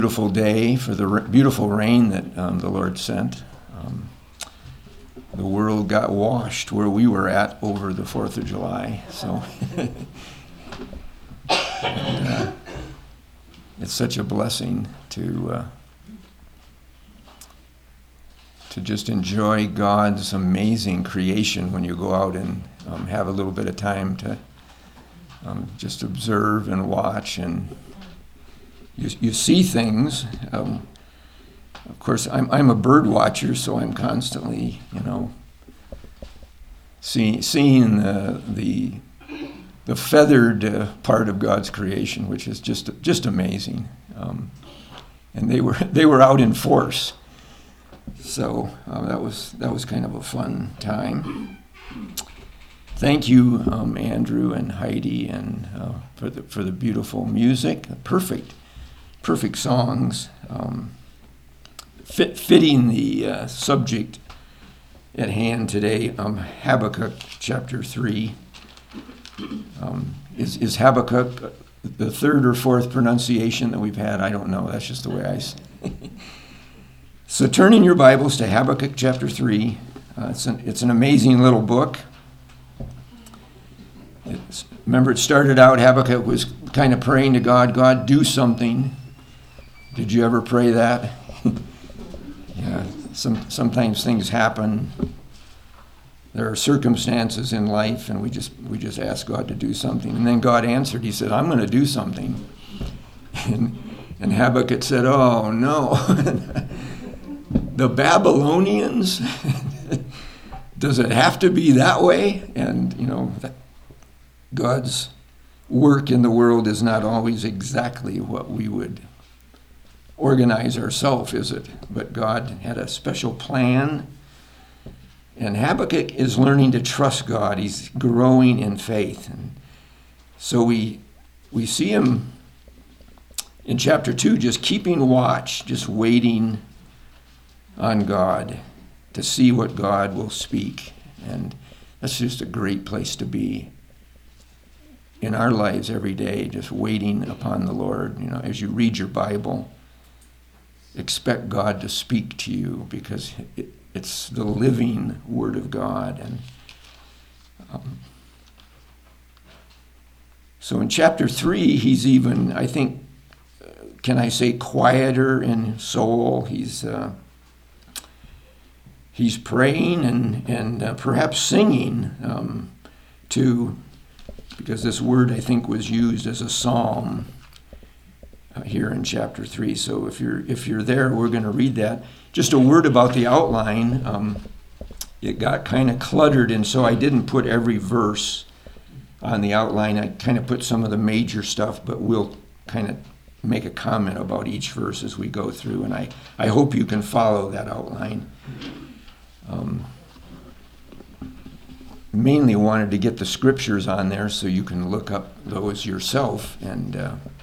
Beautiful day for the beautiful rain that the Lord sent. The world got washed where we were at over the 4th of July. So and, it's such a blessing to just enjoy God's amazing creation when you go out and have a little bit of time to just observe and watch, and you see things. Of course, I'm a bird watcher, so I'm constantly, seeing the feathered part of God's creation, which is just amazing. And they were out in force, so that was kind of a fun time. Thank you, Andrew and Heidi, and for the beautiful music, perfect songs, fitting the subject at hand today. Habakkuk chapter 3. Is Habakkuk the third or fourth pronunciation that we've had? I don't know. That's just the way I say it. So turn in your Bibles to Habakkuk chapter 3. It's an amazing little book. Remember, it started out, Habakkuk was kind of praying to God, God, do something. Did you ever pray that? Yeah, sometimes things happen. There are circumstances in life, and we just ask God to do something. And then God answered. He said, I'm going to do something. And Habakkuk said, oh, no. The Babylonians? Does it have to be that way? And, God's work in the world is not always exactly what we would organize ourselves, is it? But God had a special plan. And Habakkuk is learning to trust God. He's growing in faith. And so we see him in chapter 2 just keeping watch, just waiting on God to see what God will speak. And that's just a great place to be in our lives every day, just waiting upon the Lord. As you read your Bible, expect God to speak to you, because it's the living Word of God. And so in chapter 3, he's even, I think, can I say, quieter in soul. He's praying and perhaps singing because this word, I think, was used as a psalm here in chapter 3. So if you're there, we're going to read that. Just a word about the outline. It got kind of cluttered, and so I didn't put every verse on the outline. I kind of put some of the major stuff, but we'll kind of make a comment about each verse as we go through, and I hope you can follow that outline. Mainly wanted to get the scriptures on there so you can look up those yourself. And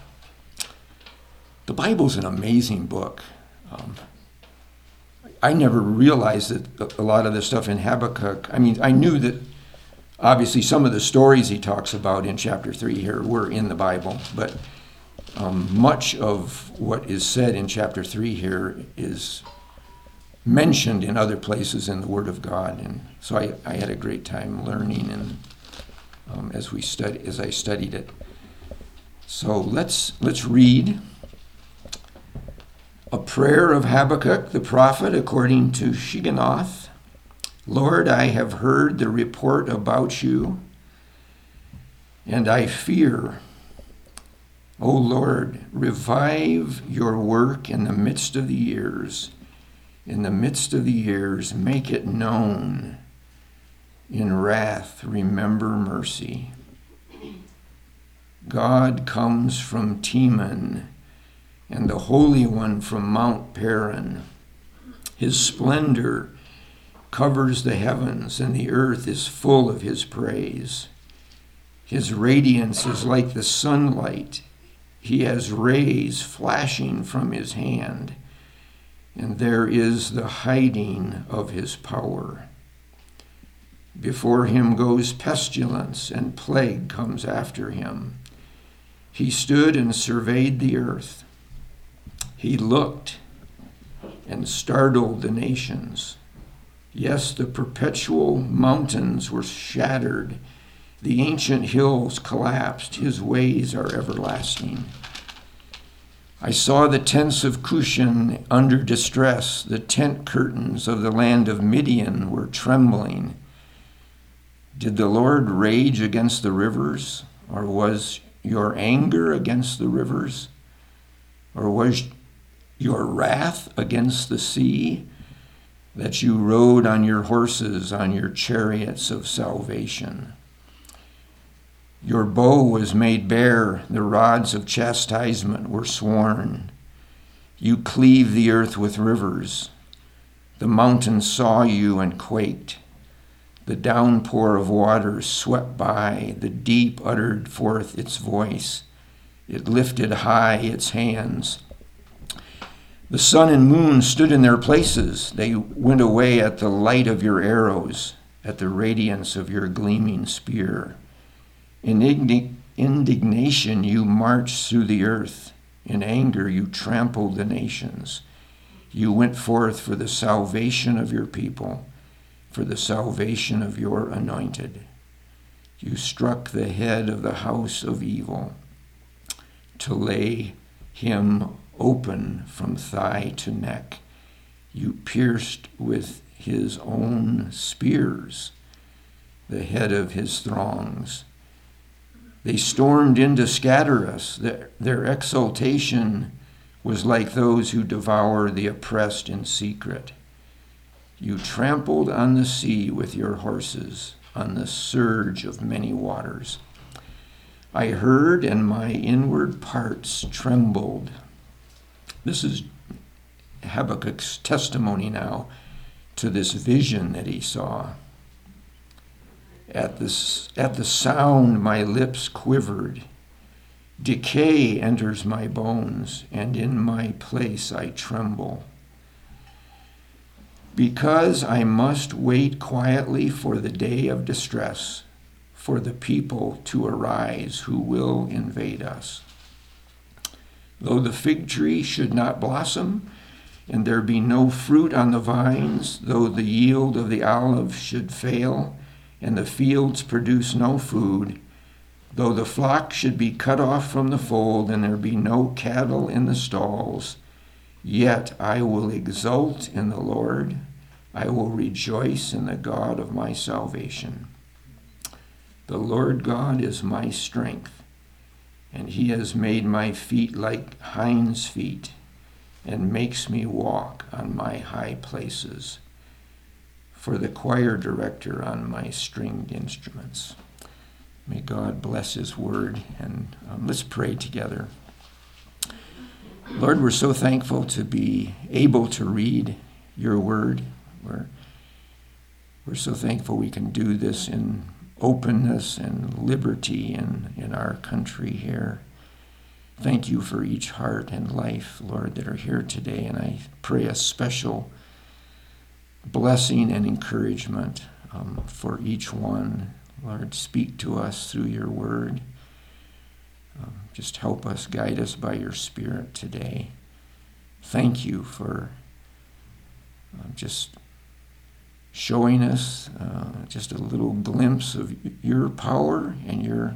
the Bible's an amazing book. I never realized that a lot of the stuff in Habakkuk, I knew that obviously some of the stories he talks about in chapter 3 here were in the Bible, but much of what is said in chapter 3 here is mentioned in other places in the Word of God. And so I had a great time learning and as I studied it. So let's read a prayer of Habakkuk the prophet according to Shigionoth. Lord, I have heard the report about you, and I fear. O Lord, revive your work in the midst of the years. In the midst of the years, make it known. In wrath, remember mercy. God comes from Teman, and the Holy One from Mount Paran. His splendor covers the heavens, and the earth is full of his praise. His radiance is like the sunlight. He has rays flashing from his hand, and there is the hiding of his power. Before him goes pestilence, and plague comes after him. He stood and surveyed the earth. He looked and startled the nations. Yes, the perpetual mountains were shattered. The ancient hills collapsed. His ways are everlasting. I saw the tents of Cushan under distress. The tent curtains of the land of Midian were trembling. Did the Lord rage against the rivers? Or was your anger against the rivers? Or was your wrath against the sea, that you rode on your horses, on your chariots of salvation? Your bow was made bare, the rods of chastisement were sworn. You cleave the earth with rivers. The mountains saw you and quaked. The downpour of waters swept by. The deep uttered forth its voice. It lifted high its hands. The sun and moon stood in their places. They went away at the light of your arrows, at the radiance of your gleaming spear. In indignation you marched through the earth. In anger you trampled the nations. You went forth for the salvation of your people, for the salvation of your anointed. You struck the head of the house of evil to lay him open from thigh to neck. You pierced with his own spears the head of his throngs. They stormed in to scatter us. Their exultation was like those who devour the oppressed in secret. You trampled on the sea with your horses, on the surge of many waters. I heard, and my inward parts trembled. This is Habakkuk's testimony now to this vision that he saw. At the sound, my lips quivered. Decay enters my bones, and in my place I tremble. Because I must wait quietly for the day of distress, for the people to arise who will invade us. Though the fig tree should not blossom, and there be no fruit on the vines, though the yield of the olive should fail, and the fields produce no food, though the flock should be cut off from the fold, and there be no cattle in the stalls, yet I will exult in the Lord. I will rejoice in the God of my salvation. The Lord God is my strength, and he has made my feet like hinds' feet, and makes me walk on my high places, for the choir director on my stringed instruments. May God bless his word, and let's pray together. Lord, we're so thankful to be able to read your word. We're so thankful we can do this in openness and liberty in our country here. Thank you for each heart and life, Lord, that are here today, and I pray a special blessing and encouragement for each one. Lord, speak to us through your word. Just help us, guide us by your Spirit today. Thank you for just showing us just a little glimpse of your power and your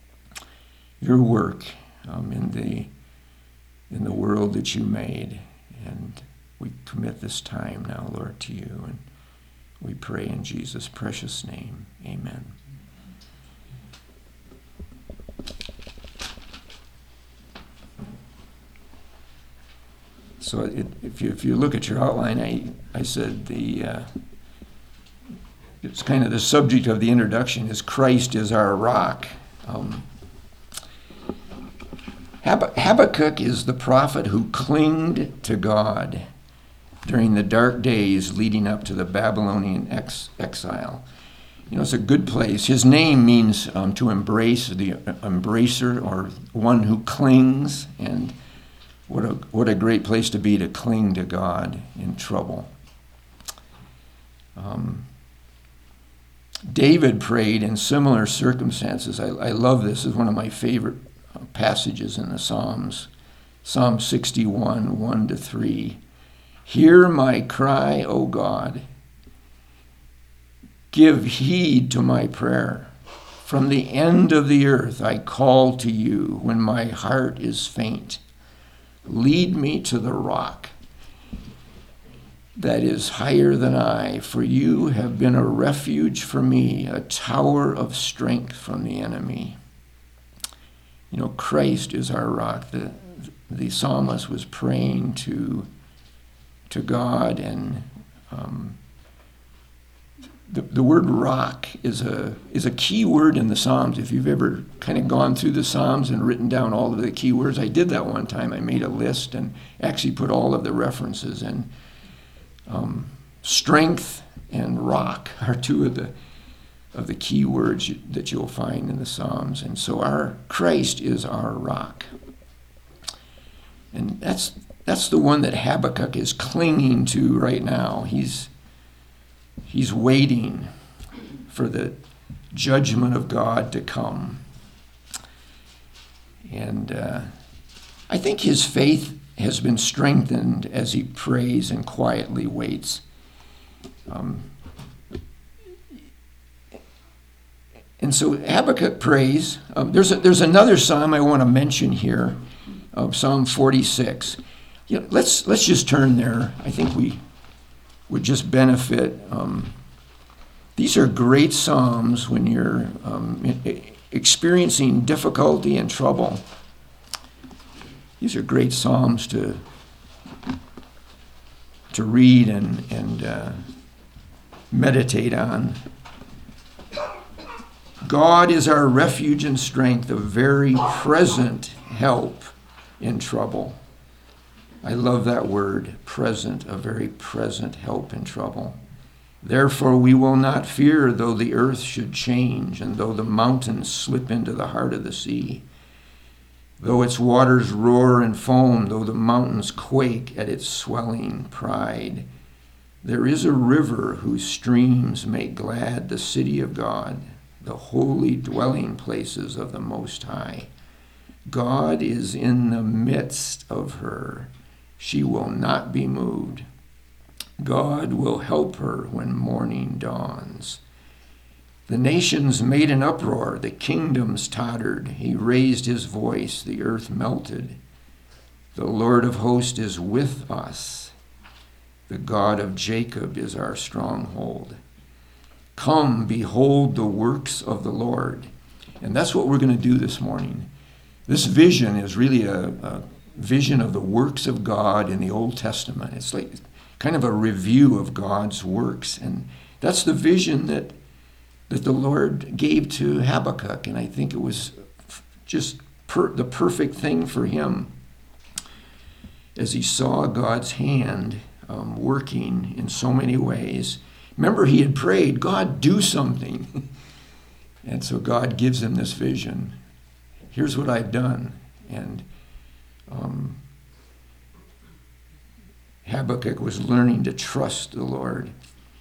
work in the world that you made. And we commit this time now, Lord, to you, and we pray in Jesus' precious name. Amen. So if you look at your outline, I said it's kind of the subject of the introduction is Christ is our rock. Habakkuk is the prophet who clinged to God during the dark days leading up to the Babylonian exile. You know, it's a good place. His name means to embrace, the embracer, or one who clings, and what a great place to be, to cling to God in trouble. David prayed in similar circumstances. I love this. It's one of my favorite passages in the Psalms. Psalm 61, 1-3. Hear my cry, O God. Give heed to my prayer. From the end of the earth I call to you when my heart is faint. Lead me to the rock that is higher than I, for you have been a refuge for me, a tower of strength from the enemy. You know, Christ is our rock. The psalmist was praying to God, and the word rock is a key word in the Psalms. If you've ever kind of gone through the Psalms and written down all of the key words, I did that one time. I made a list and actually put all of the references in. Strength and rock are two of the key words that you'll find in the Psalms. And so our Christ is our rock. And that's the one that Habakkuk is clinging to right now. He's waiting for the judgment of God to come. And I think his faith has been strengthened as he prays and quietly waits. And so Habakkuk prays. There's another psalm I want to mention here, Psalm 46. You know, let's just turn there. I think we would just benefit. These are great psalms when you're experiencing difficulty and trouble. These are great psalms to read and meditate on. God is our refuge and strength, a very present help in trouble. I love that word, present, a very present help in trouble. Therefore we will not fear, though the earth should change, and though the mountains slip into the heart of the sea. Though its waters roar and foam, though the mountains quake at its swelling pride, there is a river whose streams make glad the city of God, the holy dwelling places of the Most High. God is in the midst of her. She will not be moved. God will help her when morning dawns. The nations made an uproar, the kingdoms tottered. He raised his voice, the earth melted. The Lord of hosts is with us. The God of Jacob is our stronghold. Come, behold the works of the Lord. And that's what we're going to do this morning. This vision is really a vision of the works of God in the Old Testament. It's like kind of a review of God's works. And that's the vision that the Lord gave to Habakkuk, and I think it was just the perfect thing for him as he saw God's hand working in so many ways. Remember, he had prayed, God, do something. And so God gives him this vision. Here's what I've done. And Habakkuk was learning to trust the Lord.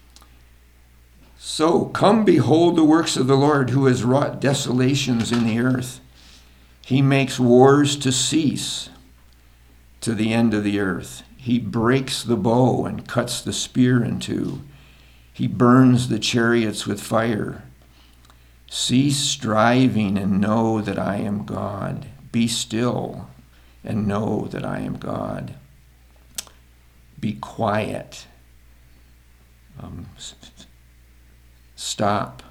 So, come behold the works of the Lord, who has wrought desolations in the earth. He makes wars to cease to the end of the earth. He breaks the bow and cuts the spear in two. He burns the chariots with fire. Cease striving and know that I am God. Be still and know that I am God. Be quiet. Stop.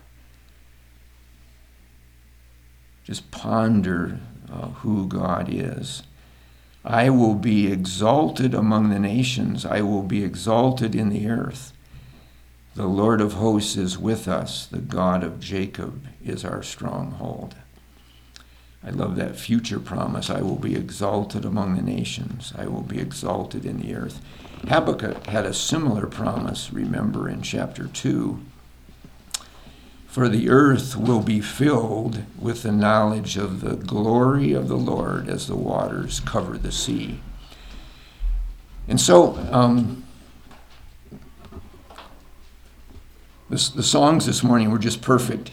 Just ponder who God is. I will be exalted among the nations. I will be exalted in the earth. The Lord of hosts is with us. The God of Jacob is our stronghold. I love that future promise. I will be exalted among the nations. I will be exalted in the earth. Habakkuk had a similar promise, remember, in chapter 2. For the earth will be filled with the knowledge of the glory of the Lord as the waters cover the sea. And so, the songs this morning were just perfect.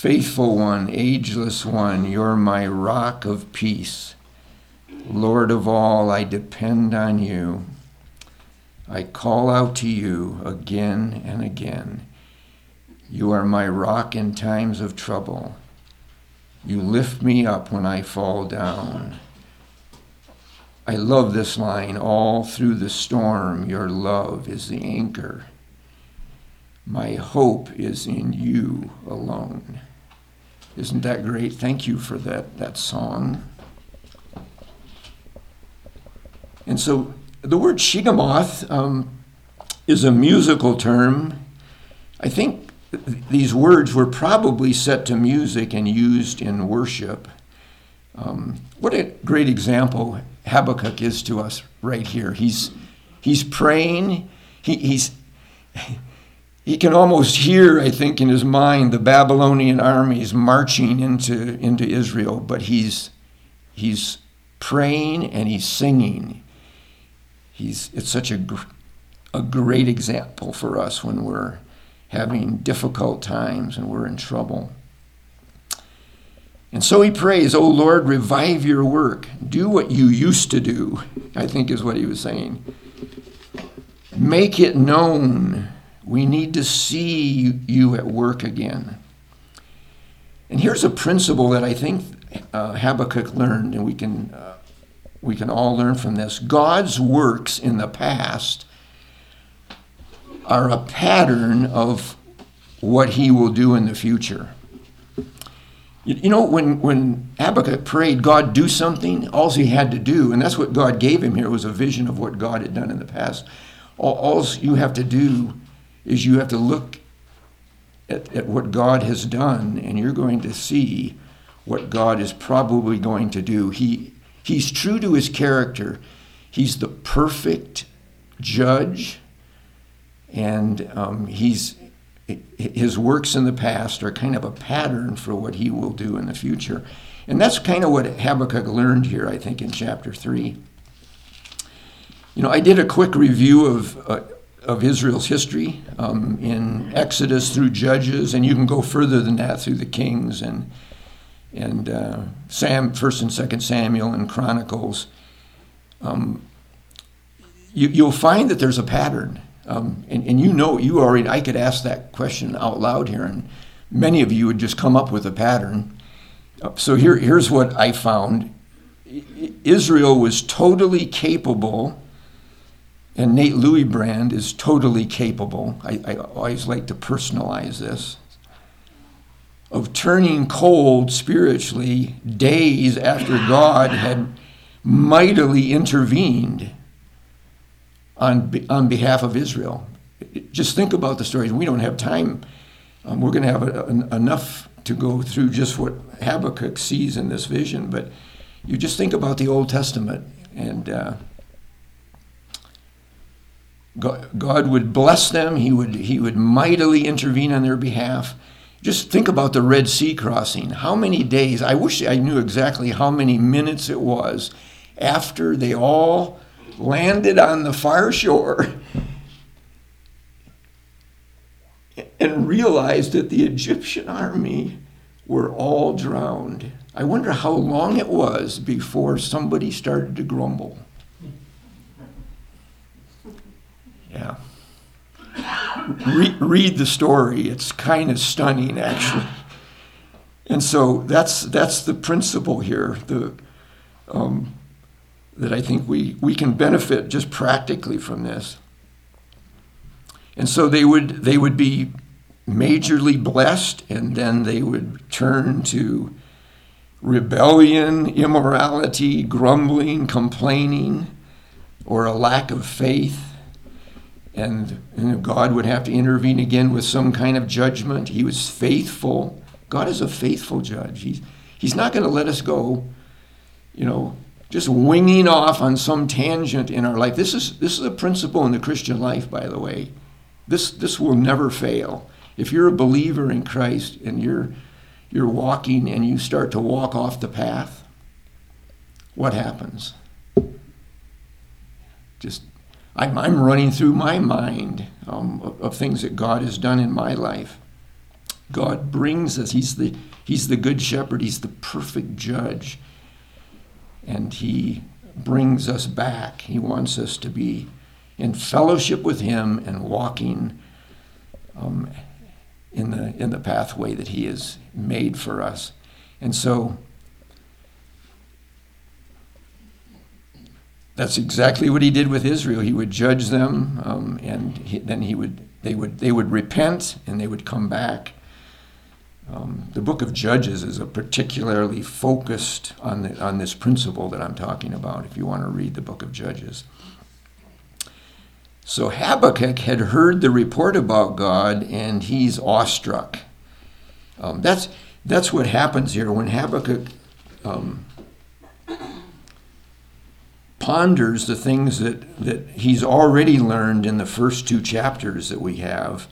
Faithful one, ageless one, you're my rock of peace. Lord of all, I depend on you. I call out to you again and again. You are my rock in times of trouble. You lift me up when I fall down. I love this line. All through the storm, your love is the anchor. My hope is in you alone. Isn't that great? Thank you for that song. And so the word Shigamoth is a musical term. I think these words were probably set to music and used in worship. What a great example Habakkuk is to us right here. He's praying. He can almost hear, I think, in his mind the Babylonian armies marching into Israel, but he's praying and he's singing. It's such a great example for us when we're having difficult times and we're in trouble. And so he prays, "Oh Lord, revive your work. Do what you used to do," I think is what he was saying. Make it known. We need to see you at work again. And here's a principle that I think Habakkuk learned, and we can all learn from this. God's works in the past are a pattern of what he will do in the future. You know, when Habakkuk prayed, God, do something, all he had to do, and that's what God gave him here, was a vision of what God had done in the past. All you have to do is you have to look at what God has done, and you're going to see what God is probably going to do. He's true to his character. He's the perfect judge, and his works in the past are kind of a pattern for what he will do in the future. And that's kind of what Habakkuk learned here, I think, in chapter 3. You know, I did a quick review of Israel's history in Exodus through Judges, and you can go further than that through the Kings and 1st and 2nd Samuel and Chronicles. You'll find that there's a pattern. And you already, I could ask that question out loud here, and many of you would just come up with a pattern. So here's what I found. Israel was totally capable, and Nate Louisbrand is totally capable, I always like to personalize this, of turning cold spiritually days after God had mightily intervened on behalf of Israel. Just think about the stories. We don't have time. We're going to have enough to go through just what Habakkuk sees in this vision, but you just think about the Old Testament, and God would bless them. He would mightily intervene on their behalf. Just think about the Red Sea crossing. How many days, I wish I knew exactly how many minutes it was after they all landed on the far shore and realized that the Egyptian army were all drowned. I wonder how long it was before somebody started to grumble. Yeah. Read the story. It's kind of stunning, actually. And so that's the principle here. That I think we can benefit just practically from this. And so they would be majorly blessed, and then they would turn to rebellion, immorality, grumbling, complaining, or a lack of faith. And God would have to intervene again with some kind of judgment. He was faithful. God is a faithful judge. He's not going to let us go, just winging off on some tangent in our life. This is a principle in the Christian life, by the way. This will never fail. If you're a believer in Christ and you're walking and you start to walk off the path, what happens? I'm running through my mind of things that God has done in my life. God brings us. He's the good shepherd. He's the perfect judge. And he brings us back. He wants us to be in fellowship with him and walking in the pathway that he has made for us. And so that's exactly what he did with Israel. He would judge them, and then they would repent, and they would come back. The book of Judges is a particularly focused on this principle that I'm talking about, if you want to read the book of Judges. So Habakkuk had heard the report about God, and he's awestruck. That's what happens here when Habakkuk ponders the things that he's already learned in the first two chapters that we have.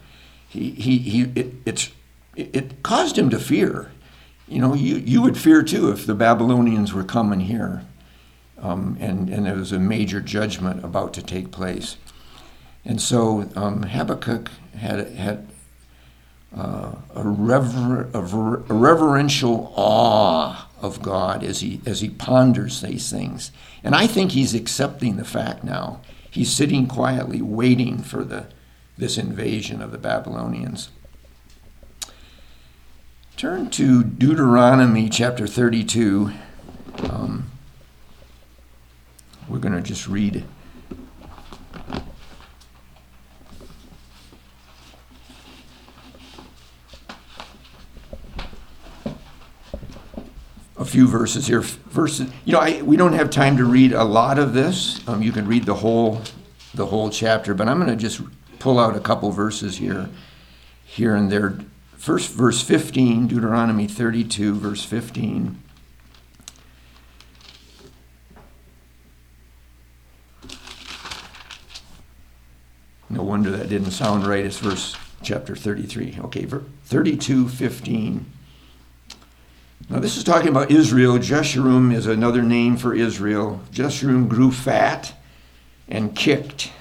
It caused him to fear. You would fear too if the Babylonians were coming here, and there was a major judgment about to take place. And so Habakkuk had a reverential awe of God as he ponders these things. And I think he's accepting the fact now. He's sitting quietly waiting for this invasion of the Babylonians. Turn to Deuteronomy chapter 32. We're going to just read a few verses here. We don't have time to read a lot of this. You can read the whole chapter, but I'm going to just pull out a couple verses here and there. First, verse 15, Deuteronomy 32, verse 15. No wonder that didn't sound right. It's verse chapter 33. Okay, 32:15. Now this is talking about Israel. Jeshurun is another name for Israel. Jeshurun grew fat and kicked.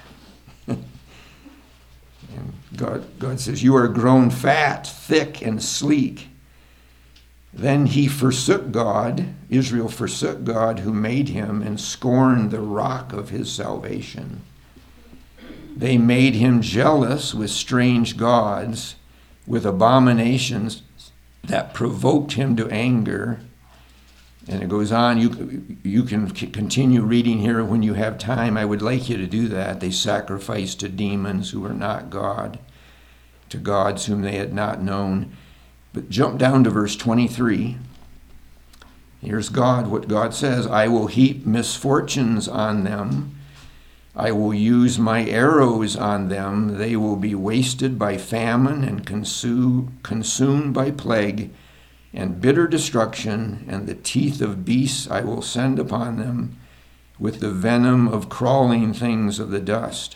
And God says, "You are grown fat, thick, and sleek." Then he forsook God. Israel forsook God who made him and scorned the rock of his salvation. They made him jealous with strange gods, with abominations that provoked him to anger. And it goes on. You can continue reading here when you have time. I would like you to do that. They sacrificed to demons who were not God, to gods whom they had not known. But jump down to verse 23. Here's God, what God says: "I will heap misfortunes on them. I will use my arrows on them. They will be wasted by famine and consumed by plague and bitter destruction, and the teeth of beasts I will send upon them, with the venom of crawling things of the dust."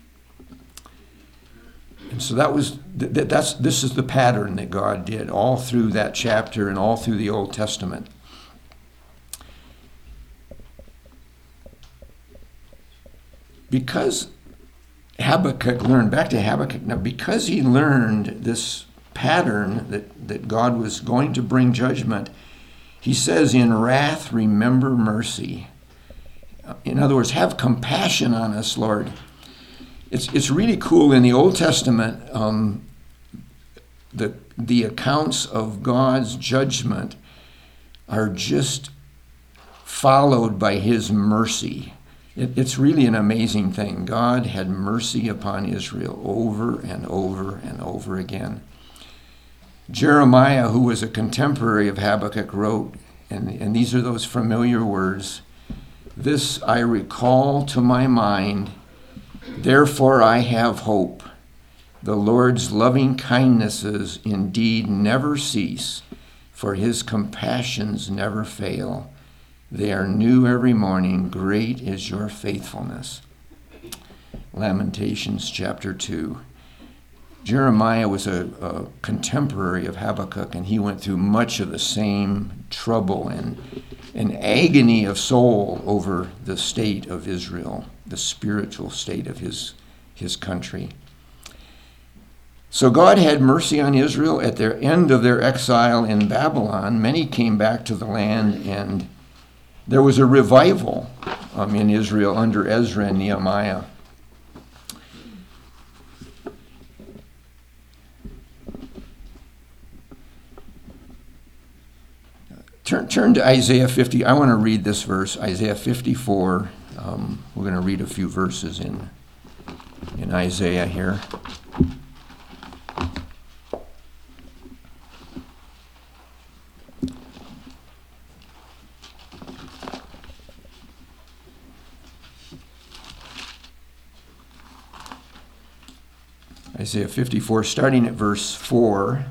And so this is the pattern that God did all through that chapter and all through the Old Testament. Because Habakkuk learned, back to Habakkuk now, because he learned this pattern that God was going to bring judgment, he says, "In wrath, remember mercy." In other words, have compassion on us, Lord. It's really cool in the Old Testament, the accounts of God's judgment are just followed by his mercy. It's really an amazing thing. God had mercy upon Israel over and over and over again. Jeremiah, who was a contemporary of Habakkuk, wrote, and these are those familiar words: "This I recall to my mind, therefore I have hope. The Lord's loving kindnesses indeed never cease, for his compassions never fail. They are new every morning. Great is your faithfulness." Lamentations chapter 2. Jeremiah was a contemporary of Habakkuk, and he went through much of the same trouble and agony of soul over the state of Israel, the spiritual state of his country. So God had mercy on Israel at the end of their exile in Babylon. Many came back to the land, and there was a revival in Israel under Ezra and Nehemiah. Turn to Isaiah 50. I want to read this verse, Isaiah 54. We're going to read a few verses in Isaiah here. Isaiah 54, starting at verse 4.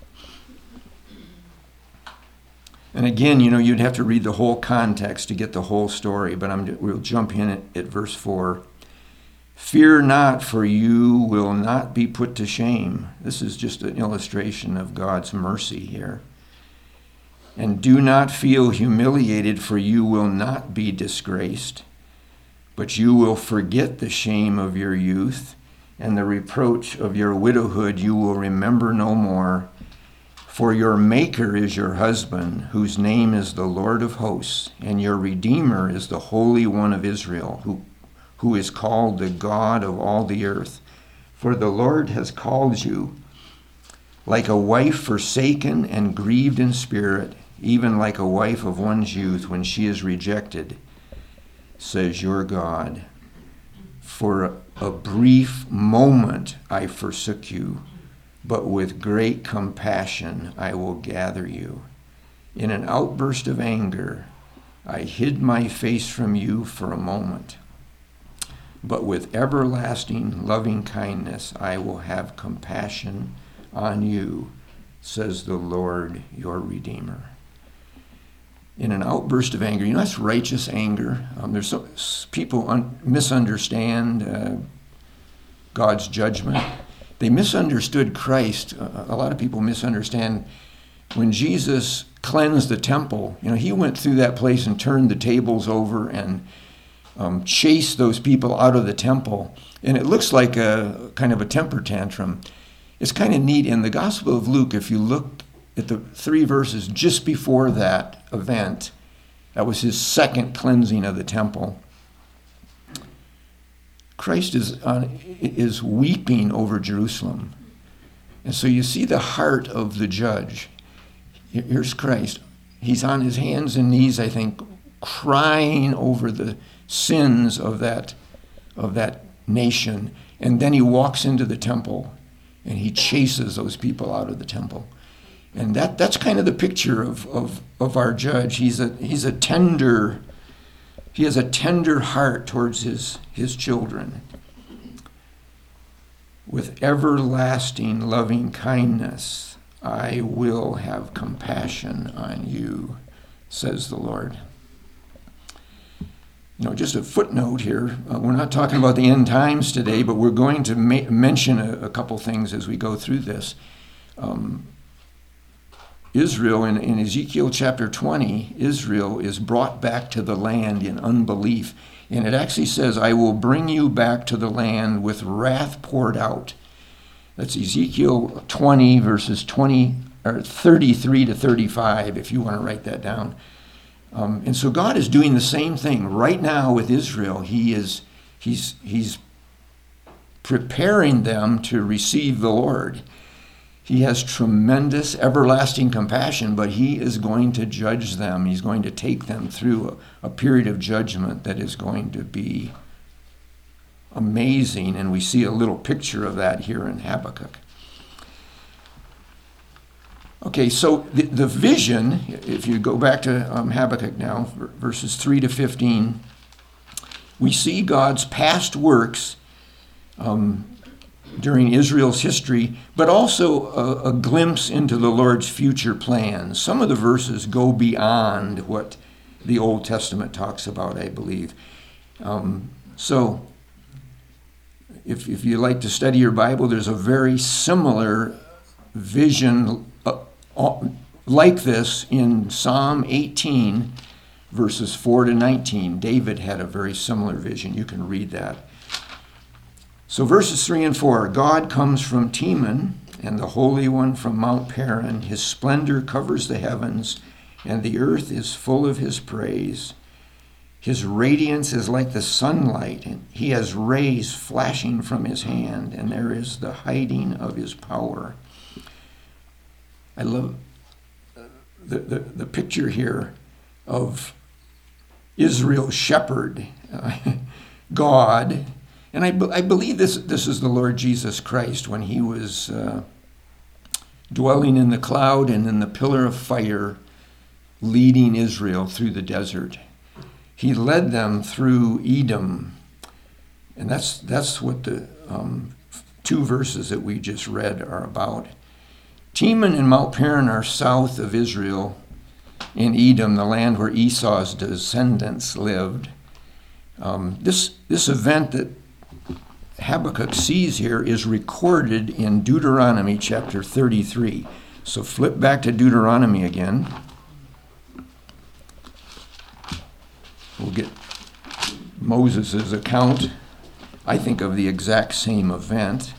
And again, you'd have to read the whole context to get the whole story, but we'll jump in at verse 4. Fear not, for you will not be put to shame. This is just an illustration of God's mercy here. And do not feel humiliated, for you will not be disgraced, but you will forget the shame of your youth, and the reproach of your widowhood you will remember no more. For your Maker is your husband, whose name is the Lord of hosts, and your Redeemer is the Holy One of Israel, who is called the God of all the earth. For the Lord has called you like a wife forsaken and grieved in spirit, even like a wife of one's youth when she is rejected, says your God. For a brief moment I forsook you, but with great compassion I will gather you. In an outburst of anger, I hid my face from you for a moment. But with everlasting loving kindness I will have compassion on you, says the Lord your Redeemer. In an outburst of anger, that's righteous anger. People misunderstand God's judgment. They misunderstood Christ. A lot of people misunderstand when Jesus cleansed the temple. He went through that place and turned the tables over and chased those people out of the temple. And it looks like a kind of a temper tantrum. It's kind of neat. In the Gospel of Luke, if you look at the 3 verses just before that event, that was his second cleansing of the temple. Christ is weeping over Jerusalem. And so you see the heart of the judge. Here's Christ. He's on his hands and knees, I think, crying over the sins of that nation. And then he walks into the temple and he chases those people out of the temple. And that's kind of the picture of our judge. He has a tender heart towards his children. With everlasting loving kindness, I will have compassion on you, says the Lord. Just a footnote here. We're not talking about the end times today, but we're going to mention a couple things as we go through this. Israel, in Ezekiel chapter 20, Israel is brought back to the land in unbelief. And it actually says, I will bring you back to the land with wrath poured out. That's Ezekiel 20, verses 33 to 35, if you want to write that down. And so God is doing the same thing right now with Israel. He's preparing them to receive the Lord. He has tremendous, everlasting compassion, but he is going to judge them. He's going to take them through a period of judgment that is going to be amazing, and we see a little picture of that here in Habakkuk. Okay, so the vision, if you go back to Habakkuk now, verses 3 to 15, we see God's past works during Israel's history, but also a glimpse into the Lord's future plans. Some of the verses go beyond what the Old Testament talks about, I believe. So if you like to study your Bible, there's a very similar vision like this in Psalm 18, verses 4 to 19. David had a very similar vision. You can read that. So verses 3 and 4, God comes from Teman, and the Holy One from Mount Paran. His splendor covers the heavens, and the earth is full of his praise. His radiance is like the sunlight, and he has rays flashing from his hand, and there is the hiding of his power. I love the picture here of Israel's shepherd, God. And I believe this is the Lord Jesus Christ when he was dwelling in the cloud and in the pillar of fire, leading Israel through the desert. He led them through Edom. And that's what the two verses that we just read are about. Teman and Mount Paran are south of Israel. In Edom, the land where Esau's descendants lived. This event that Habakkuk sees here is recorded in Deuteronomy chapter 33. So flip back to Deuteronomy again. We'll get Moses' account, I think, of the exact same event.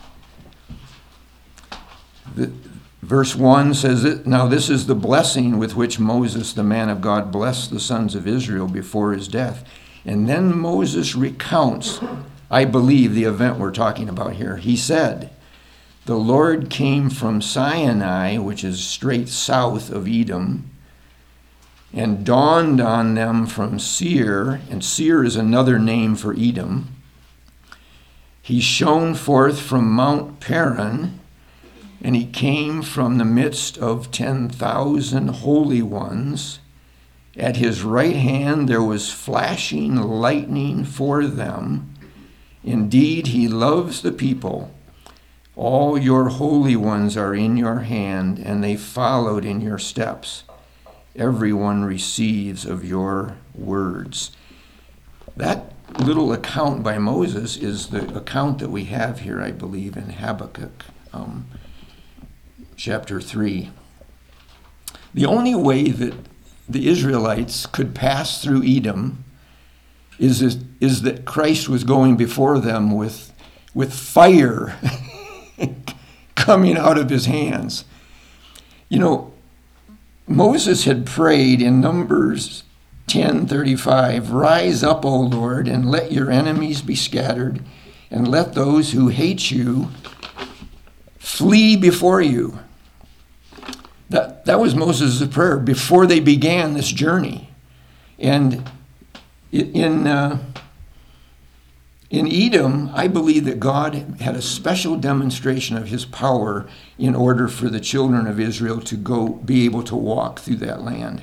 Verse 1 says, "Now this is the blessing with which Moses, the man of God, blessed the sons of Israel before his death." And then Moses recounts, I believe, the event we're talking about here. He said, "The Lord came from Sinai," which is straight south of Edom, "and dawned on them from Seir," and Seir is another name for Edom. "He shone forth from Mount Paran, and he came from the midst of 10,000 holy ones. At his right hand there was flashing lightning for them. Indeed, he loves the people. All your holy ones are in your hand, and they followed in your steps. Everyone receives of your words." That little account by Moses is the account that we have here, I believe, in Habakkuk chapter 3. The only way that the Israelites could pass through Edom is that Christ was going before them with fire coming out of his hands. You know, Moses had prayed in Numbers 10:35, "Rise up, O Lord, and let your enemies be scattered, and let those who hate you flee before you." That was Moses' prayer before they began this journey. And in Edom, I believe that God had a special demonstration of his power in order for the children of Israel to be able to walk through that land.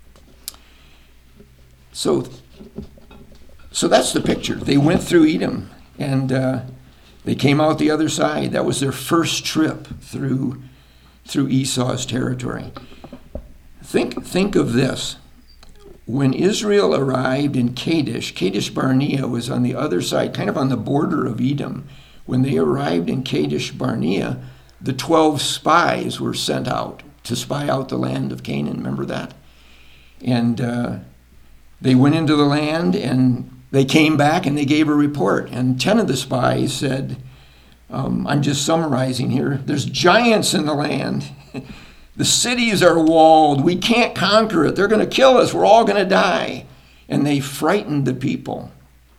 So that's the picture. They went through Edom, and they came out the other side. That was their first trip through Esau's territory. Think of this. When Israel arrived in Kadesh Barnea was on the other side, kind of on the border of Edom. When they arrived in Kadesh Barnea, the 12 spies were sent out to spy out the land of Canaan. Remember that? And they went into the land, and they came back, and they gave a report. And 10 of the spies said, I'm just summarizing here, "There's giants in the land. The cities are walled. We can't conquer it. They're going to kill us. We're all going to die." And they frightened the people.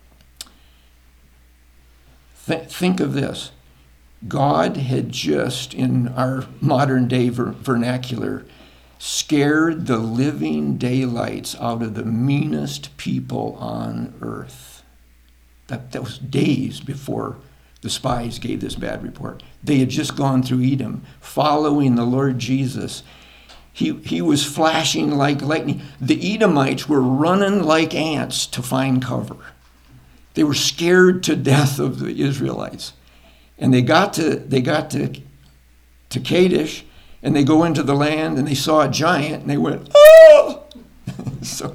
Think of this. God had just, in our modern day vernacular, scared the living daylights out of the meanest people on earth. That was days before the spies gave this bad report. They had just gone through Edom, following the Lord Jesus. He was flashing like lightning. The Edomites were running like ants to find cover. They were scared to death of the Israelites. And they got to Kadesh, and they go into the land, and they saw a giant, and they went, "Oh!" So,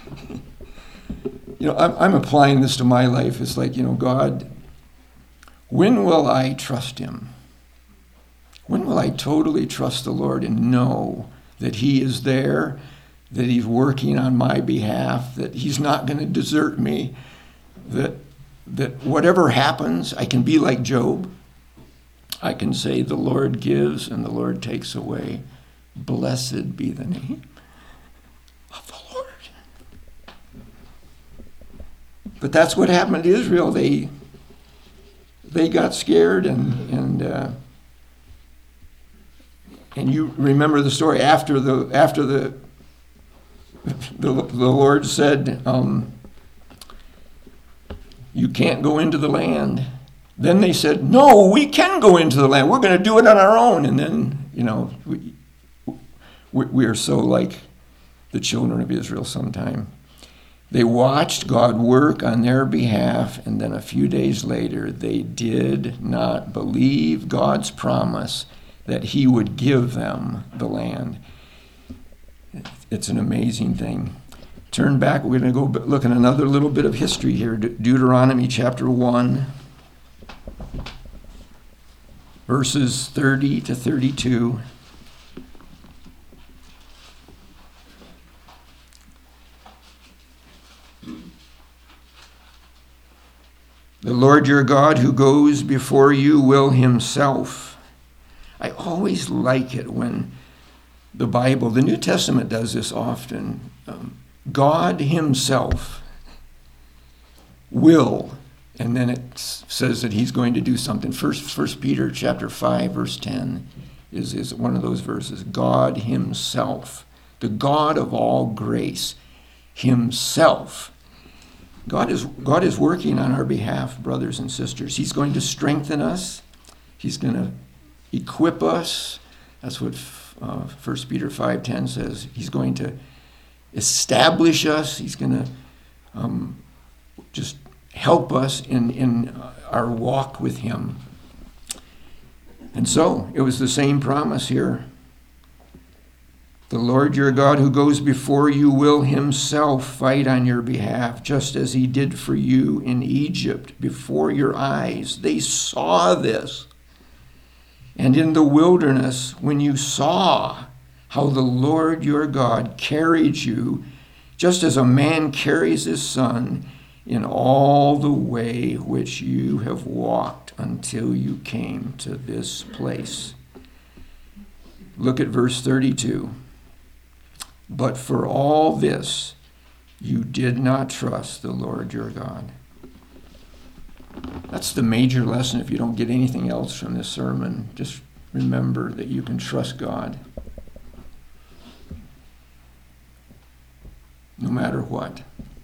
I'm applying this to my life. It's like, God, when will I trust him? When will I totally trust the Lord and know that he is there, that he's working on my behalf, that he's not going to desert me, that that whatever happens, I can be like Job. I can say, the Lord gives and the Lord takes away. Blessed be the name of the Lord. But that's what happened to Israel. They got scared, and you remember the story after the Lord said, you can't go into the land. Then they said, no, we can go into the land. We're going to do it on our own. And then, we are so like the children of Israel sometime. They watched God work on their behalf, and then a few days later, they did not believe God's promise that he would give them the land. It's an amazing thing. Turn back. We're going to go look at another little bit of history here. Deuteronomy chapter 1, verses 30 to 32. The Lord your God who goes before you will himself. I always like it when the Bible, the New Testament does this often. God himself will, and then it says that he's going to do something. First Peter chapter 5, verse 10 is one of those verses. God himself, the God of all grace, himself. God is working on our behalf, brothers and sisters. He's going to strengthen us. He's going to equip us. That's what 1 Peter 5:10 says. He's going to establish us. He's going to just help us in our walk with him. And so it was the same promise here. The Lord your God who goes before you will himself fight on your behalf, just as he did for you in Egypt before your eyes. They saw this. And in the wilderness, when you saw how the Lord your God carried you, just as a man carries his son, in all the way which you have walked until you came to this place. Look at verse 32. But for all this, you did not trust the Lord your God. That's the major lesson. If you don't get anything else from this sermon, just remember that you can trust God no matter what.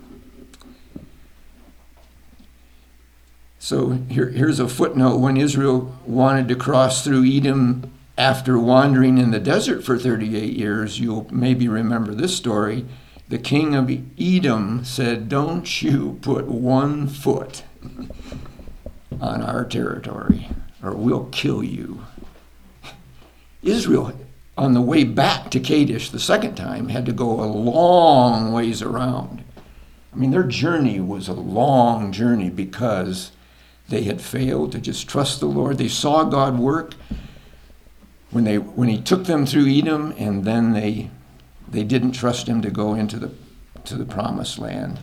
So here's a footnote. When Israel wanted to cross through Edom after wandering in the desert for 38 years, you'll maybe remember this story. The king of Edom said, don't you put one foot on our territory or we'll kill you. Israel, on the way back to Kadesh the second time, had to go a long ways around. I mean, their journey was a long journey because they had failed to just trust the Lord. They saw God work when he took them through Edom, and then they didn't trust him to go into the promised land.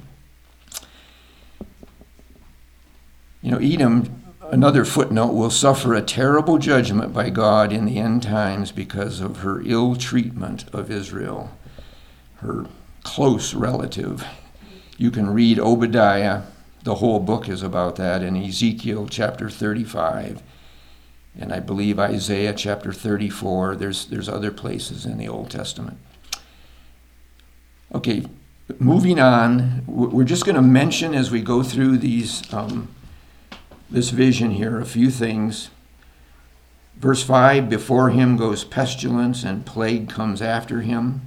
Edom, another footnote, will suffer a terrible judgment by God in the end times because of her ill treatment of Israel, her close relative. You can read Obadiah. The whole book is about that, in Ezekiel chapter 35. And I believe Isaiah chapter 34. There's other places in the Old Testament. Okay, moving on. We're just going to mention as we go through these this vision here a few things. Verse 5, before him goes pestilence and plague comes after him.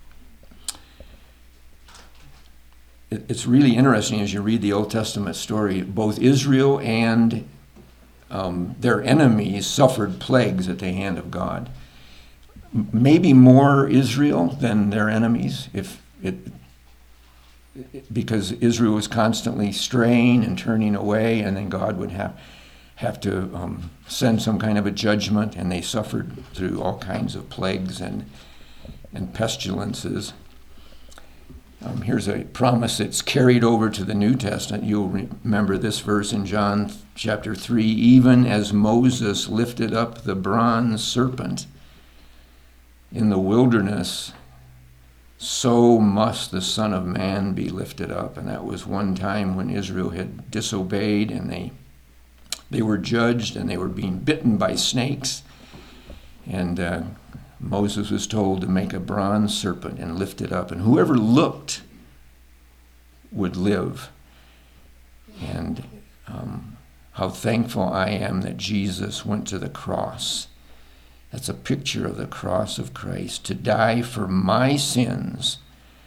It's really interesting as you read the Old Testament story. Both Israel and their enemies suffered plagues at the hand of God. Maybe more Israel than their enemies, because Israel was constantly straying and turning away, and then God would have to send some kind of a judgment, and they suffered through all kinds of plagues and pestilences. Here's a promise that's carried over to the New Testament. You'll remember this verse in John chapter 3. Even as Moses lifted up the bronze serpent in the wilderness, so must the Son of Man be lifted up. And that was one time when Israel had disobeyed, and they were judged, and they were being bitten by snakes. And Moses was told to make a bronze serpent and lift it up, and whoever looked would live. And how thankful I am that Jesus went to the cross. That's a picture of the cross of Christ, to die for my sins.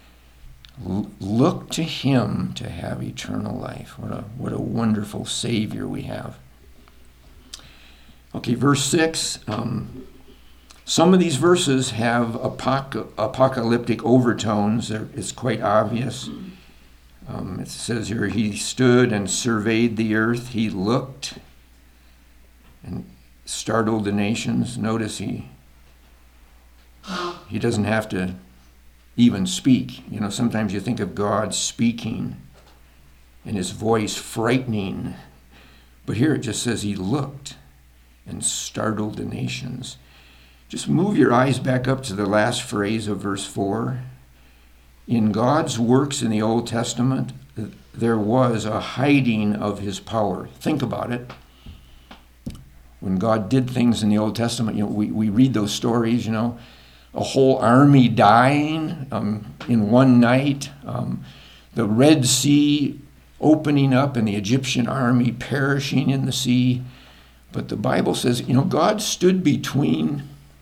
Look to him to have eternal life. What a wonderful Savior we have. Okay, verse 6. Some of these verses have apocalyptic overtones. It's quite obvious. It says here, he stood and surveyed the earth. He looked and startled the nations. Notice he doesn't have to even speak. You know, sometimes you think of God speaking and his voice frightening. But here it just says he looked and startled the nations. Just move your eyes back up to the last phrase of verse 4. In God's works in the Old Testament, there was a hiding of his power. Think about it. When God did things in the Old Testament, we read those stories, a whole army dying in one night, the Red Sea opening up and the Egyptian army perishing in the sea. But the Bible says, God stood between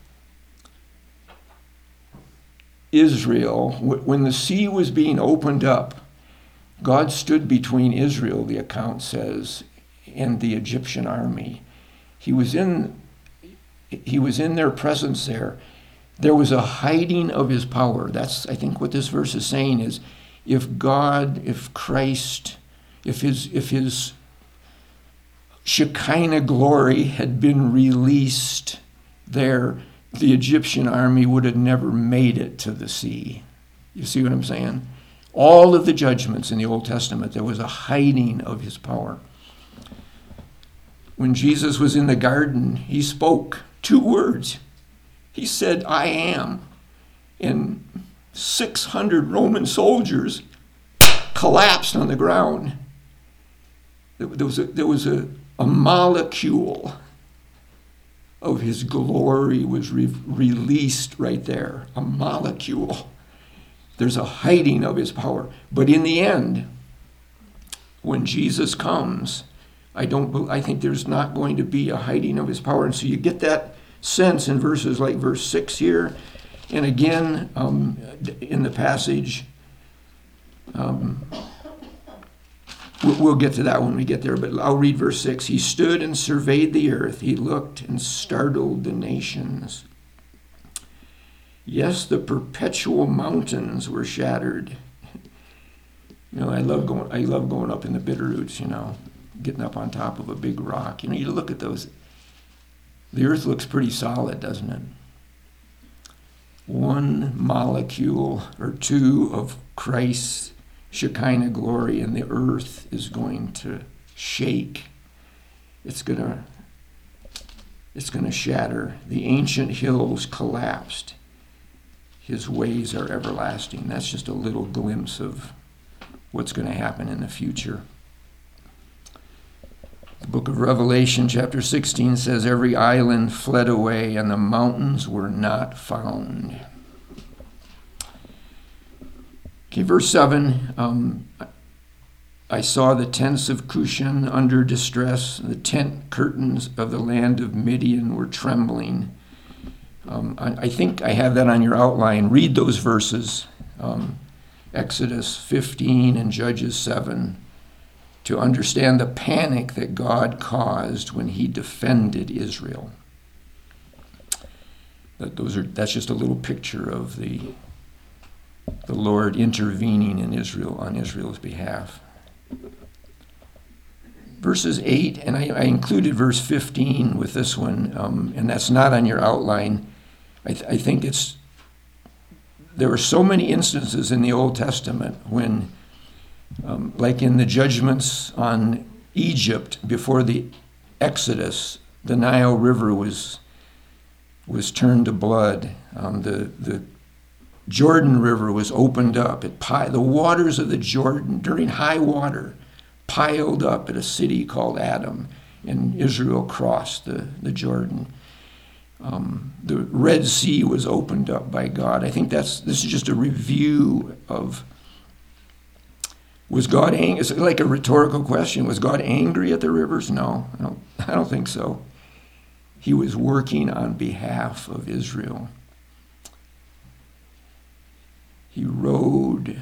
Israel. When the sea was being opened up, God stood between Israel, the account says, and the Egyptian army. He was in their presence there. There was a hiding of his power. That's, I think, what this verse is saying is, if God, if Christ, if his Shekinah glory had been released there, the Egyptian army would have never made it to the sea. You see what I'm saying? All of the judgments in the Old Testament, there was a hiding of his power. When Jesus was in the garden, he spoke 2 words. He said, I am. And 600 Roman soldiers collapsed on the ground. There was a molecule of his glory was released right there. A molecule. There's a hiding of his power. But in the end, when Jesus comes, I think there's not going to be a hiding of his power. And so you get that sense in verses like verse 6 here. And again, in the passage, we'll get to that when we get there, but I'll read verse 6. He stood and surveyed the earth. He looked and startled the nations. Yes, the perpetual mountains were shattered. I love going up in the Bitterroots, getting up on top of a big rock. You look at those. The earth looks pretty solid, doesn't it? One molecule or two of Christ's Shekinah glory, and the earth is going to shake. It's going to shatter. The ancient hills collapsed. His ways are everlasting. That's just a little glimpse of what's going to happen in the future. The book of Revelation, chapter 16, says, every island fled away, and the mountains were not found. Okay, verse 7, I saw the tents of Cushan under distress. The tent curtains of the land of Midian were trembling. I think I have that on your outline. Read those verses, Exodus 15 and Judges 7, to understand the panic that God caused when he defended Israel. That's just a little picture of the Lord intervening in Israel on Israel's behalf. Verses 8, and I included verse 15 with this one, and that's not on your outline. I think it's there were so many instances in the Old Testament when, like in the judgments on Egypt before the Exodus, the Nile River was turned to blood. The Jordan River was opened up. The waters of the Jordan during high water piled up at a city called Adam, and Israel crossed the Jordan. The Red Sea was opened up by God. I think this is just a review of, was God angry? It's like a rhetorical question. Was God angry at the rivers? No, I don't think so. He was working on behalf of Israel. He rode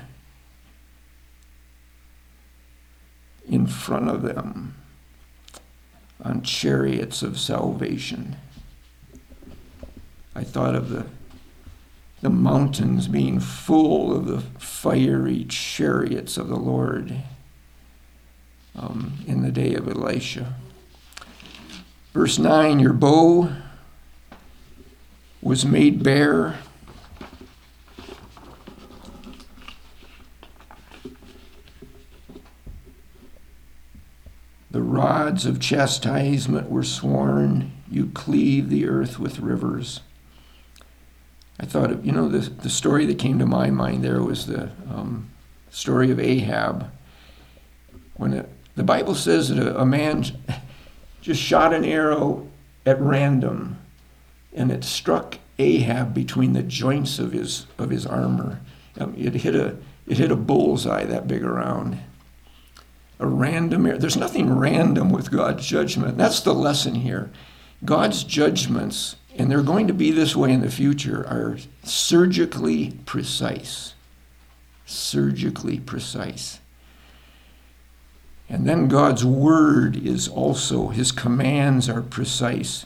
in front of them on chariots of salvation. I thought of the mountains being full of the fiery chariots of the Lord in the day of Elisha. Verse 9, your bow was made bare. The rods of chastisement were sworn. You cleave the earth with rivers. I thought of, the story that came to my mind there was the story of Ahab. When the Bible says that a man just shot an arrow at random, and it struck Ahab between the joints of his armor. It hit a bullseye that big around. A random arrow. There's nothing random with God's judgment. That's the lesson here. God's judgments, and they're going to be this way in the future, are surgically precise. Surgically precise. And then God's word is also, his commands are precise.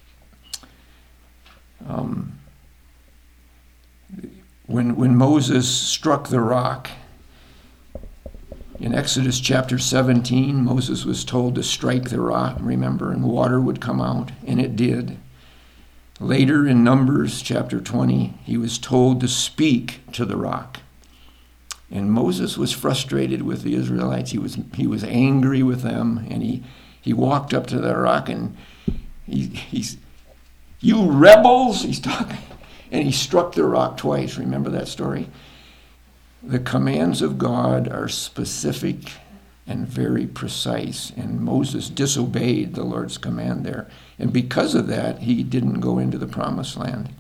When Moses struck the rock, in Exodus chapter 17, Moses was told to strike the rock, remember, and water would come out, and it did. Later in Numbers chapter 20, he was told to speak to the rock. And Moses was frustrated with the Israelites. He was angry with them, and he walked up to the rock, and he's you rebels, he's talking, and he struck the rock twice. Remember that story? The commands of God are specific and very precise, and Moses disobeyed the Lord's command there. And because of that, he didn't go into the promised land.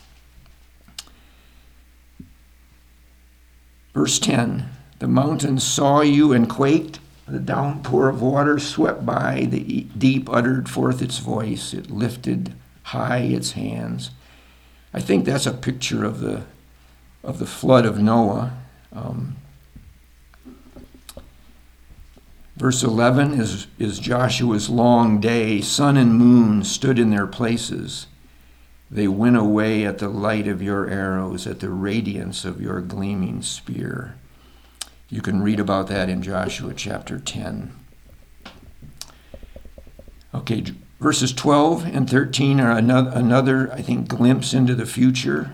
Verse 10, the mountains saw you and quaked. The downpour of water swept by. The deep uttered forth its voice. It lifted high its hands. I think that's a picture of the flood of Noah. Verse 11 is Joshua's long day. Sun and moon stood in their places. They went away at the light of your arrows, at the radiance of your gleaming spear. You can read about that in Joshua chapter 10. Okay, verses 12 and 13 are another, I think, glimpse into the future.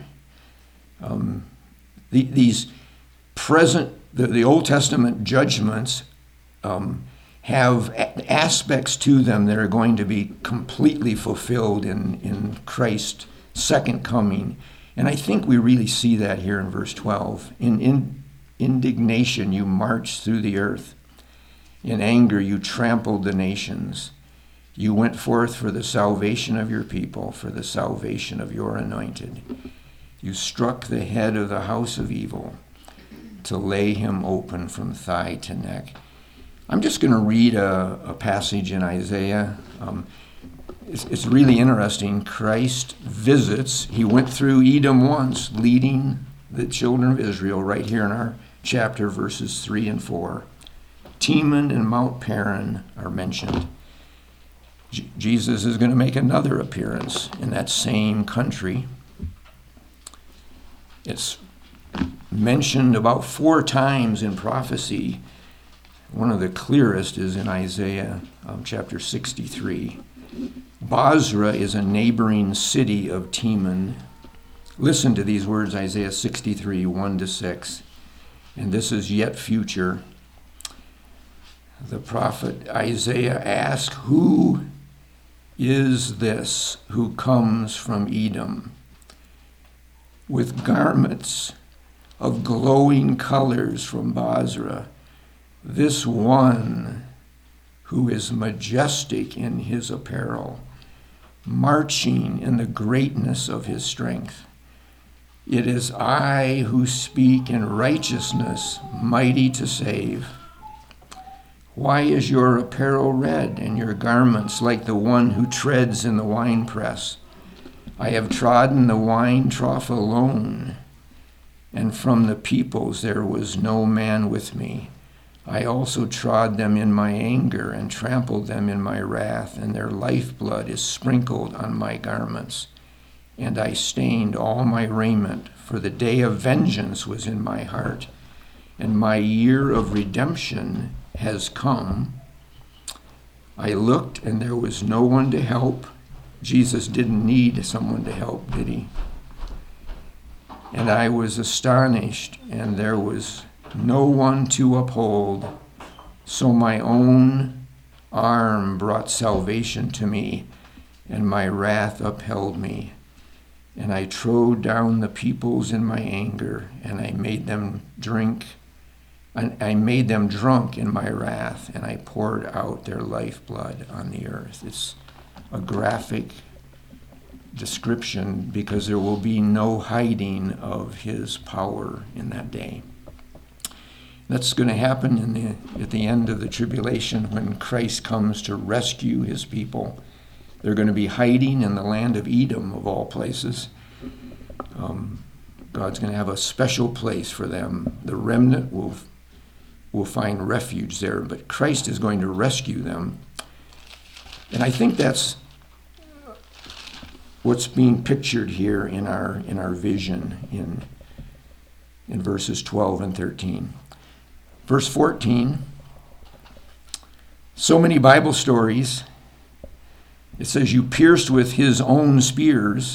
These present, the Old Testament judgments have aspects to them that are going to be completely fulfilled in Christ's second coming. And I think we really see that here in verse 12. In indignation you marched through the earth. In anger you trampled the nations. You went forth for the salvation of your people, for the salvation of your anointed. You struck the head of the house of evil to lay him open from thigh to neck. I'm just going to read a passage in Isaiah. It's really interesting. Christ visits. He went through Edom once, leading the children of Israel, right here in our chapter, verses 3 and 4. Teman and Mount Paran are mentioned. Jesus is going to make another appearance in that same country. It's mentioned about 4 times in prophecy. One of the clearest is in Isaiah chapter 63. Basra is a neighboring city of Teman. Listen to these words, Isaiah 63, 1-6. And this is yet future. The prophet Isaiah asked, "Who is this who comes from Edom with garments of glowing colors from Basra? This one who is majestic in his apparel, marching in the greatness of his strength. It is I who speak in righteousness, mighty to save. Why is your apparel red and your garments like the one who treads in the winepress? I have trodden the wine trough alone, and from the peoples there was no man with me. I also trod them in my anger and trampled them in my wrath, and their lifeblood is sprinkled on my garments. And I stained all my raiment, for the day of vengeance was in my heart, and my year of redemption has come. I looked, and there was no one to help." Jesus didn't need someone to help, did he? "And I was astonished, and there was no one to uphold. So my own arm brought salvation to me, and my wrath upheld me. And I trode down the peoples in my anger, and I made them drunk in my wrath, and I poured out their lifeblood on the earth." It's a graphic description because there will be no hiding of his power in that day. That's going to happen at the end of the tribulation when Christ comes to rescue his people. They're going to be hiding in the land of Edom, of all places. God's going to have a special place for them. The remnant will find refuge there, but Christ is going to rescue them. And I think that's what's being pictured here in our vision in verses 12 and 13. Verse 14, so many Bible stories. It says, "You pierced with his own spears."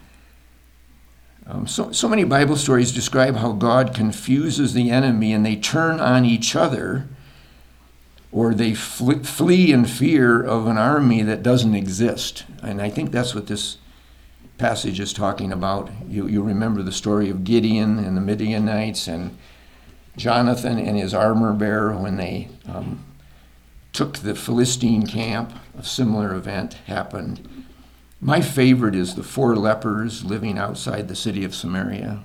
So many Bible stories describe how God confuses the enemy and they turn on each other, or they flee in fear of an army that doesn't exist. And I think that's what this passage is talking about. You remember the story of Gideon and the Midianites and Jonathan and his armor bearer when they took the Philistine camp. A similar event happened. My favorite is the 4 lepers living outside the city of Samaria.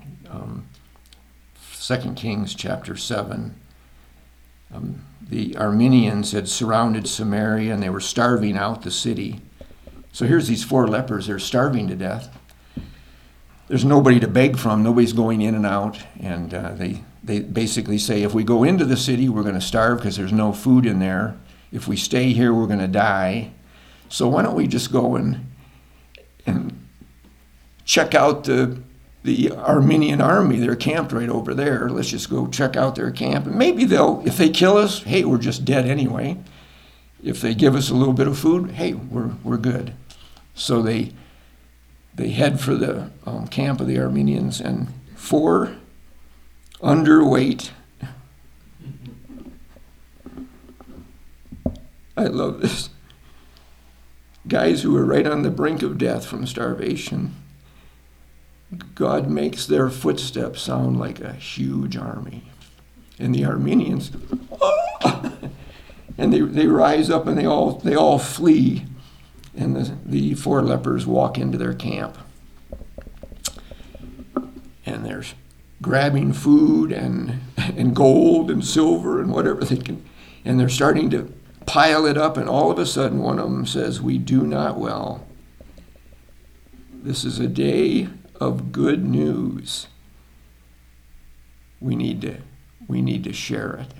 2 Kings chapter 7. The Armenians had surrounded Samaria and they were starving out the city. So here's these 4 lepers. They're starving to death. There's nobody to beg from. Nobody's going in and out. And they basically say, if we go into the city, we're going to starve because there's no food in there. If we stay here, we're going to die. So why don't we just go and check out the Armenian army? They're camped right over there. Let's just go check out their camp. And maybe if they kill us, hey, we're just dead anyway. If they give us a little bit of food, hey, we're good. So they head for the camp of the Armenians, and 4 underweight. I love this. Guys who are right on the brink of death from starvation. God makes their footsteps sound like a huge army. And the Armenians, and they rise up and they all flee. And the 4 lepers walk into their camp. And they're grabbing food and gold and silver and whatever they can. And they're starting to pile it up, and all of a sudden one of them says, "We do not well. This is a day of good news. We need to share it."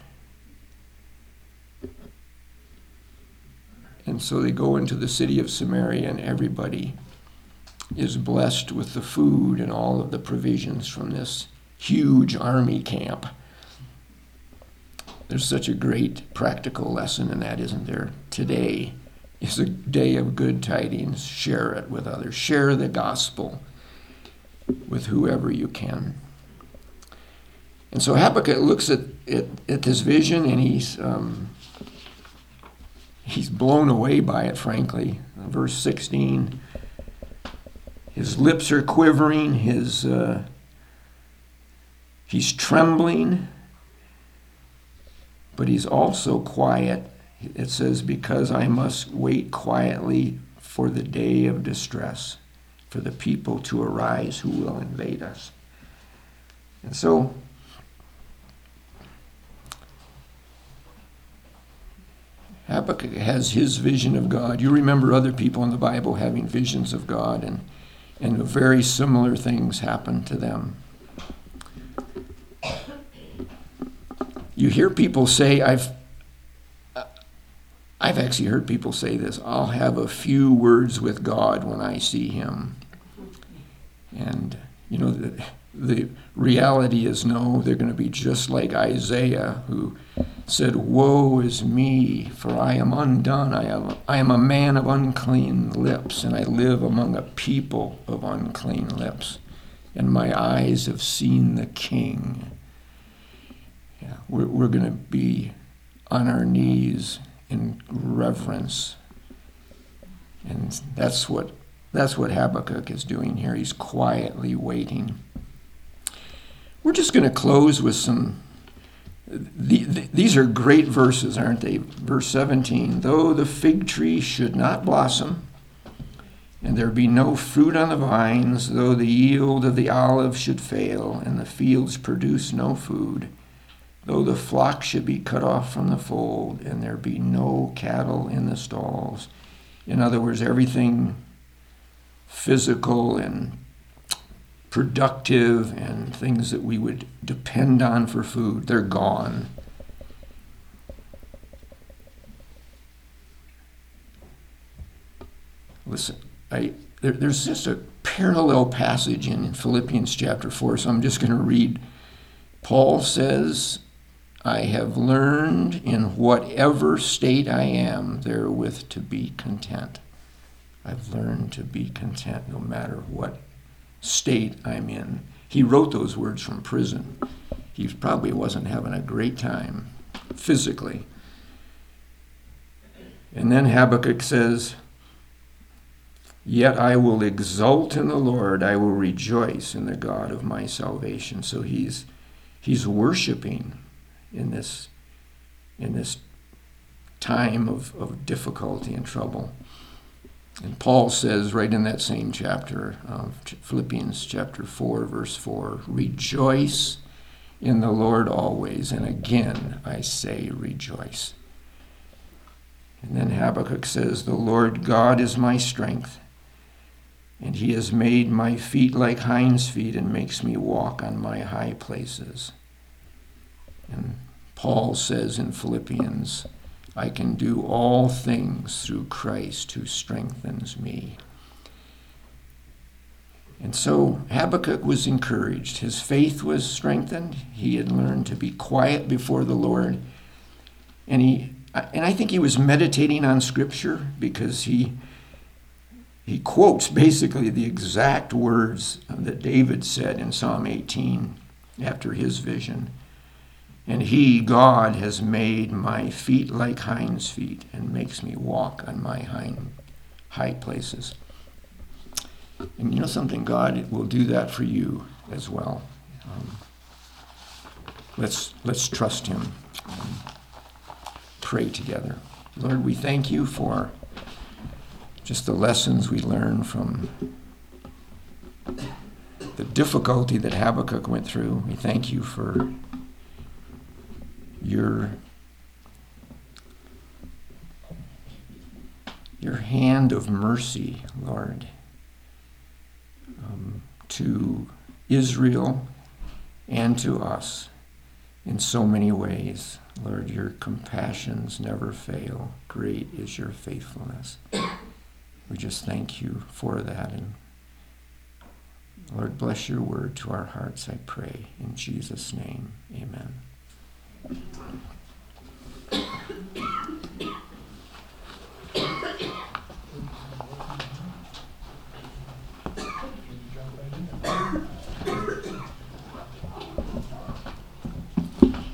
And so they go into the city of Samaria, and everybody is blessed with the food and all of the provisions from this huge army camp. There's such a great practical lesson in that, isn't there? Today is a day of good tidings. Share it with others. Share the gospel. with whoever you can. And so Habakkuk looks at this vision, and he's blown away by it, frankly. Verse 16, his lips are quivering, he's trembling, but he's also quiet. It says, because I must wait quietly for the day of distress, for the people to arise who will invade us. And so Habakkuk has his vision of God. You remember other people in the Bible having visions of God, and very similar things happen to them. You hear people say, I've actually heard people say this, I'll have a few words with God when I see him. And, the reality is no, they're going to be just like Isaiah, who said, woe is me, for I am undone. I am a man of unclean lips, and I live among a people of unclean lips. And my eyes have seen the King. Yeah, we're going to be on our knees in reverence. And that's what Habakkuk is doing here. He's quietly waiting. We're just going to close with some, these are great verses, aren't they? Verse 17, though the fig tree should not blossom, and there be no fruit on the vines, though the yield of the olive should fail, and the fields produce no food, though the flock should be cut off from the fold, and there be no cattle in the stalls. In other words, everything physical and productive and things that we would depend on for food, they're gone. Listen, there's just a parallel passage in Philippians chapter 4, so I'm just going to read. Paul says, I have learned in whatever state I am therewith to be content. I've learned to be content no matter what state I'm in. He wrote those words from prison. He probably wasn't having a great time physically. And then Habakkuk says, yet I will exult in the Lord, I will rejoice in the God of my salvation. So he's worshiping in this time of difficulty and trouble. And Paul says right in that same chapter, Philippians chapter 4, verse 4, rejoice in the Lord always. And again, I say rejoice. And then Habakkuk says, the Lord God is my strength, and he has made my feet like hinds' feet and makes me walk on my high places. And Paul says in Philippians, I can do all things through Christ who strengthens me. And so Habakkuk was encouraged. His faith was strengthened. He had learned to be quiet before the Lord. And I think he was meditating on Scripture, because he quotes basically the exact words that David said in Psalm 18 after his vision. And he, God, has made my feet like hinds' feet and makes me walk on my high places. And you know something? God will do that for you as well. Let's trust him and pray together. Lord, we thank you for just the lessons we learn from the difficulty that Habakkuk went through. We thank you for your hand of mercy, Lord, to Israel and to us in so many ways. Lord, your compassions never fail. Great is your faithfulness. We just thank you for that. And Lord, bless your word to our hearts, I pray. In Jesus' name, amen.